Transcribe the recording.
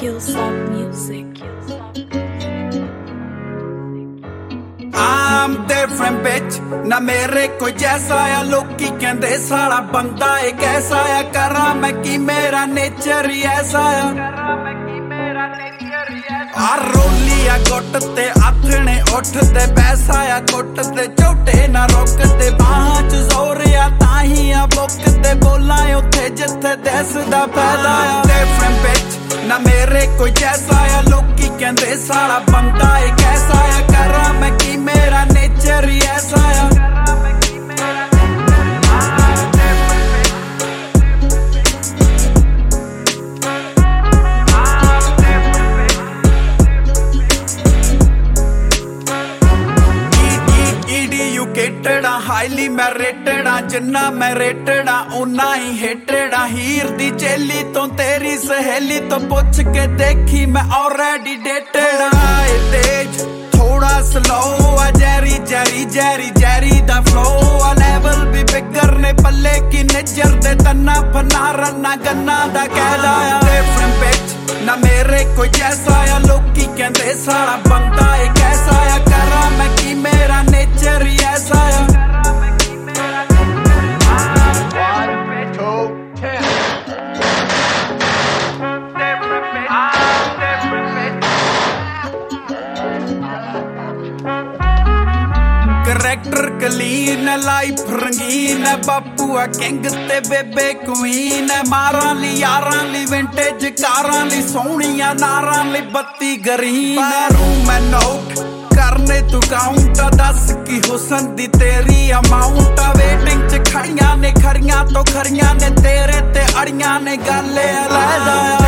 Killsong Music. I'm different bitch ना मेरे कोई जैसा या लोकी कहंदे साला बंदा है कैसा या करा मैं कि मेरा नेचर ही ऐसा या रोलिया गुट ते आथने उठते पैसा या कुटते झोटे ना रोकते बाहां च जोर या ताही या बुकते बोला उत्थे जिथे दसदा फायदा या different bitch ना मेरे कोई जैसा या लोकी कहंदे साला बंदा है कैसा या करा मैं कि मेरा नेचर ही ऐसा या हाईली मैं रेटेड़ा जिन्ना मैं रेटेड़ा उन्ना ही हेटेड़ा हीर दी चेली तो तेरी सहेली तो पुछ के देखी मैं ऑलरेडी डेटेड़ा तेज थोड़ा स्लो आ जैरी जैरी जैरी जैरी दा फ्लो आ लेवल भी बिगर ने पल्ले की नजर दे तन्ना फना रन्ना गन्ना दा कहदा आ डिफरेंट बिच ना मेरे कोई जैसा या लोकी कहंदे साला बंदा है कैसा या करा मैं कि मेरा नेचर ही ऐसा या करैक्टर क्लीन लाइफ रंगीन बापू आ किंग ते बेबे क्वीन मारां ली यारां ली विंटेज कारां ली सोहणियां नारां ली बत्ती ग्रीन रूम मैं नोट करने तू काउंट दस की हुसन दी तेरी अमाउंट वेटिंग च खड़ियां ने खरियां तो खरियां ने तेरे ते अड़ियां ने गल अलहदा